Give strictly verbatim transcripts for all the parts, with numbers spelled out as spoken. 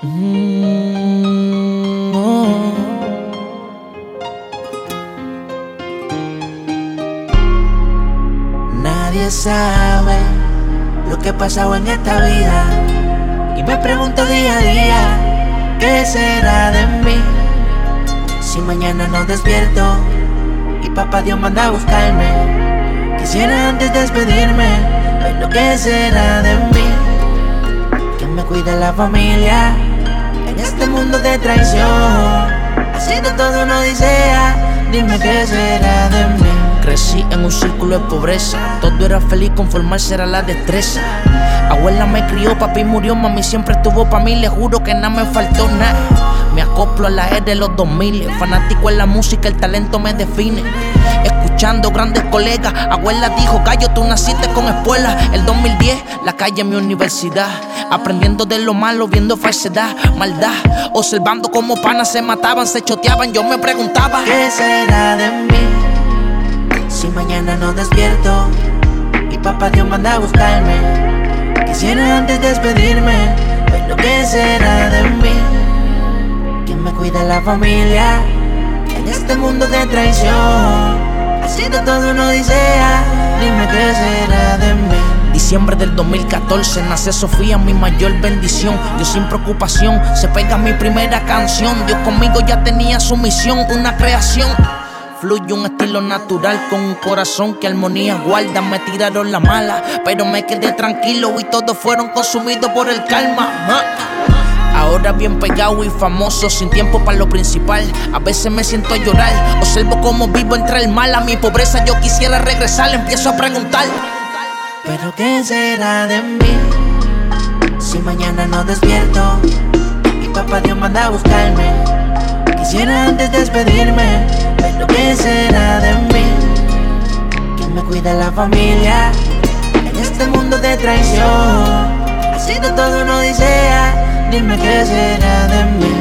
Mm, oh. Nadie sabe lo que ha pasado en esta vida y me pregunto día a día, ¿qué será de mí? Si mañana no despierto y papá Dios manda a buscarme, quisiera antes despedirme, pero ¿qué será de mí? ¿Quién me cuida la familia en este mundo de traición? Haciendo todo una odisea, dime qué será de mí. Crecí en un círculo de pobreza, todo era feliz, conformarse era la destreza. Abuela me crió, papi murió, mami siempre estuvo pa' mí, le juro que nada me faltó nada. Me acoplo a la era de los dos mil, fanático en la música, el talento me define. Escuchando grandes colegas, abuela dijo, gallo, tú naciste con espuela. El dos mil diez, la calle es mi universidad, aprendiendo de lo malo, viendo falsedad, maldad, observando cómo panas se mataban, se choteaban. Yo me preguntaba, ¿qué será de mí? Si mañana no despierto y papá Dios manda a buscarme, quisiera antes despedirme, pero ¿qué será de mí? ¿Quién me cuida la familia en este mundo de traición? Haciendo todo una odisea, dime qué será de mí. Diciembre del dos mil catorce, nace Sofía, mi mayor bendición. Yo sin preocupación, se pega mi primera canción. Dios conmigo ya tenía su misión, una creación. Fluye un estilo natural con un corazón que armonía guarda. Me tiraron la mala, pero me quedé tranquilo y todos fueron consumidos por el karma. Ahora bien pegado y famoso, sin tiempo para lo principal. A veces me siento a llorar, observo cómo vivo entre el mal. A mi pobreza yo quisiera regresar, empiezo a preguntar, ¿pero qué será de mí? Si mañana no despierto y papá Dios manda a buscarme, quisiera antes despedirme, pero ¿qué será de mí? ¿Quién me cuida la familia en este mundo de traición? Haciendo todo una odisea, dime qué será de mí.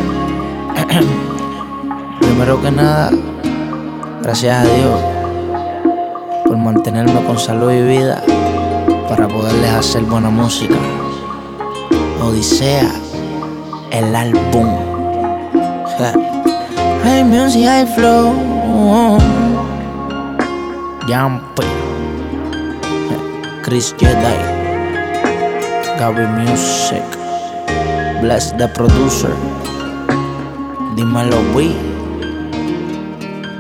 Primero que nada, gracias a Dios por mantenerme con salud y vida para poderles hacer buena música. Odisea, el álbum. High music, high flow. Yampe, Chris Jedi, Gaby Music, Bless the Producer, dímelo we.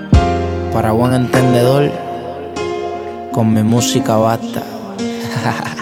Para buen entendedor, con mi música basta.